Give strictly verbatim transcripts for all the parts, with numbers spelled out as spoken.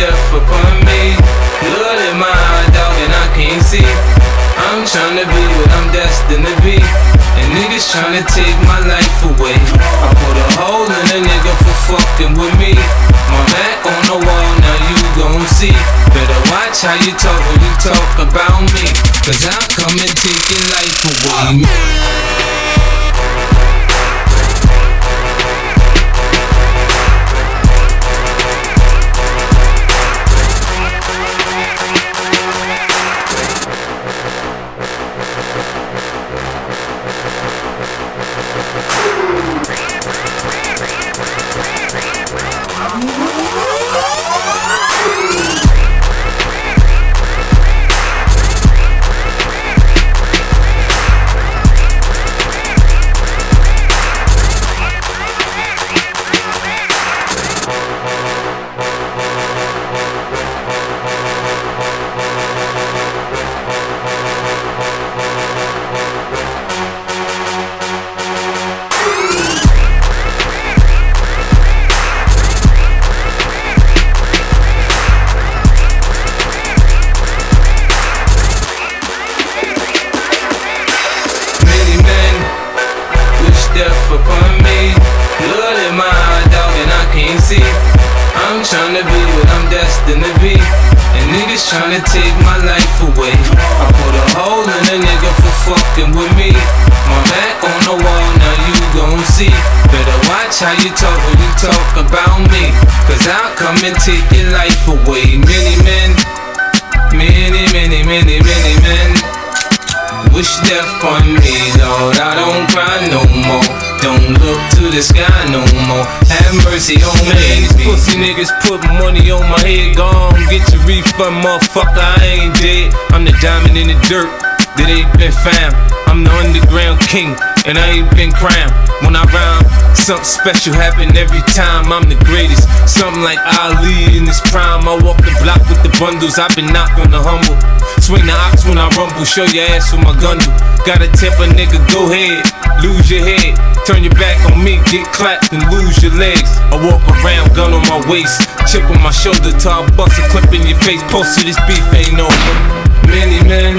death upon me. Blood in my eye, dog, and I can't see. I'm tryna be what I'm destined to be, and niggas tryna take my life away. I put a hole in a nigga for fucking with me. My back on the wall, now you gon' see. Better watch how you talk when you talk about me, cause I'll come and take your life away. Death upon me, blood in my eye, dog, and I can't see. I'm tryna be what I'm destined to be, and niggas tryna take my life away. I put a hole in a nigga for fucking with me. My back on the wall, now you gon' see. Better watch how you talk when you talk about me, cause I'll come and take your life away. Many men, many, many, many, many men wish death on me, Lord. I don't cry no more, don't look to the sky no more. Have mercy on me. These pussy niggas put money on my head. Gone, get your refund, motherfucker, I ain't dead. I'm the diamond in the dirt that ain't been found. I'm the underground king, and I ain't been crowned. When I rhyme, something special happen every time. I'm the greatest, something like Ali in his prime. I walk the block with the bundles, I've been knocked on the humble. Swing the ox when I rumble, show your ass with my gun do. Gotta tip a nigga, go ahead, lose your head. Turn your back on me, get clapped and lose your legs. I walk around, gun on my waist, chip on my shoulder till I bust a clip in your face. Post to this beef ain't over. Many men,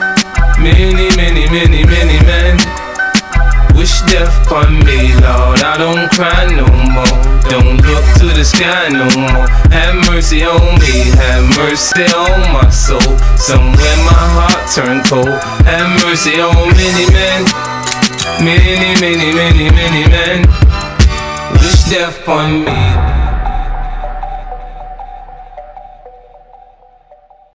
many, many, many, many men wish death upon me, Lord. I don't cry no more, don't look to the sky no more. Have mercy on me, have mercy on my soul. Somewhere my heart turned cold. Have mercy on many men, many, many, many, many men wish death upon me.